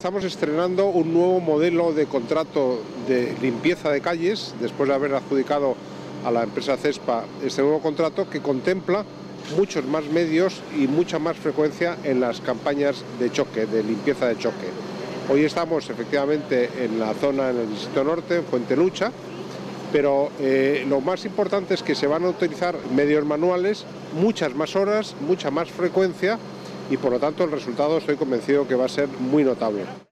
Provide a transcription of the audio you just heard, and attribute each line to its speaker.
Speaker 1: Estamos estrenando un nuevo modelo de contrato de limpieza de calles, después de haber adjudicado a la empresa Cespa este nuevo contrato que contempla muchos más medios y mucha más frecuencia en las campañas de choque, de limpieza de choque. Hoy estamos efectivamente en la zona, en el distrito norte, en Fuentelucha, pero lo más importante es que se van a utilizar medios manuales, muchas más horas, mucha más frecuencia, y por lo tanto el resultado estoy convencido que va a ser muy notable.